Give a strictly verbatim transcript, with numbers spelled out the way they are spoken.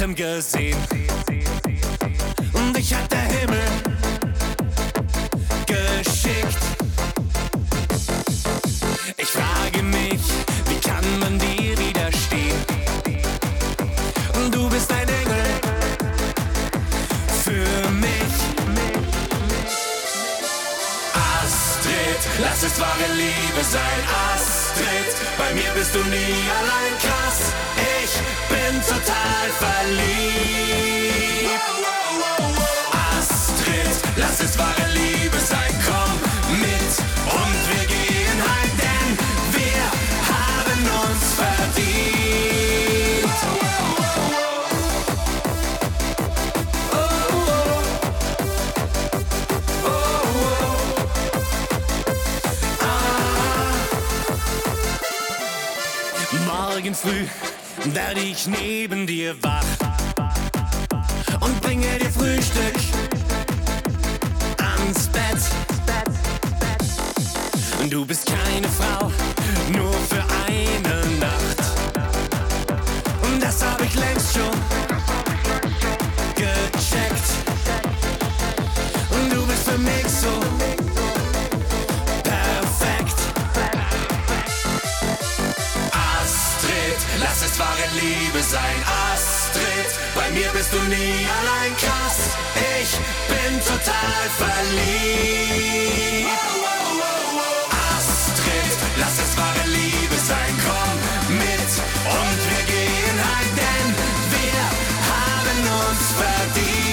Atem gesehen. Und dich hat der Himmel geschickt. Ich frage mich, wie kann man dir widerstehen? Du bist ein Engel für mich. Astrid, lass es wahre Liebe sein. Astrid, bei mir bist du nie allein. Krass, ich bin total verliebt. Astrid, lass es wahre Liebe sein. Komm mit und wir gehen heim, denn wir haben uns verdient. Oh, oh. Oh, oh. Ah. Morgen früh werde ich neben dir wach und bringe dir Frühstück ans Bett. Du bist keine Frau, nur für eine Nacht. Und das hab ich längst schon gecheckt. Und du bist für mich so perfekt. Astrid, lass es wahre Liebe sein. Astrid, bei mir bist du nie allein. Krass, ich bin total verliebt. Astrid, lass es wahre Liebe sein. Komm mit und wir gehen heim, denn wir haben uns verdient.